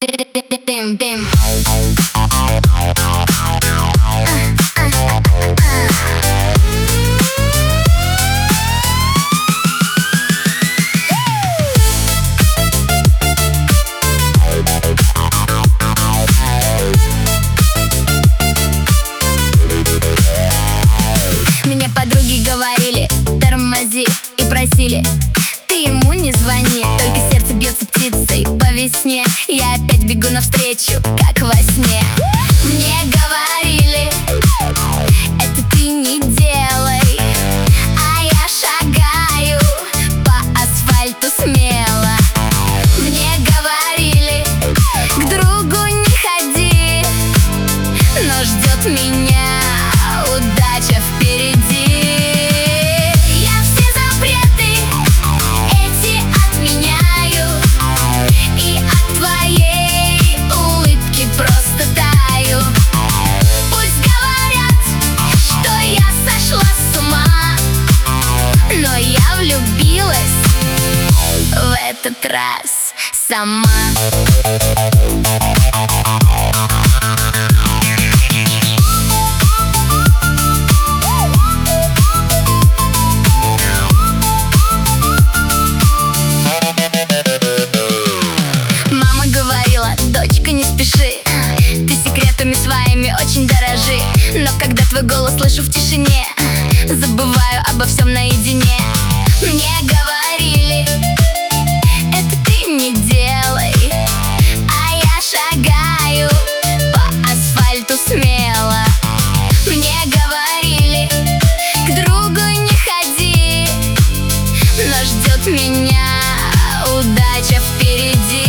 Дым. Мне подруги говорили: тормози, и просили: ты ему не звони. Только сердце бьется птицей по весне. Я опять бегу навстречу, как во сне. Мне говорили: это ты не делай. А я шагаю по асфальту смело. Мне говорили: к другу не ходи, но ждет меня удача впереди. Я все запреты эти отменяю, и от твоей улыбки просто таю. Пусть говорят, что я сошла с ума, но я влюбилась в этот раз сама. Дочка, не спеши, ты секретами своими очень дорожи. Но когда твой голос слышу в тишине, забываю обо всем наедине. Мне говорили: это ты не делай. А я шагаю по асфальту смело. Мне говорили: к другу не ходи, но ждет меня удача впереди.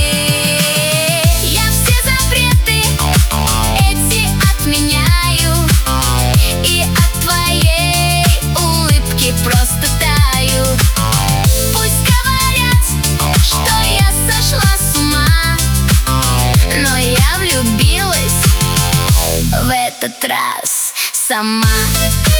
В этот раз сама.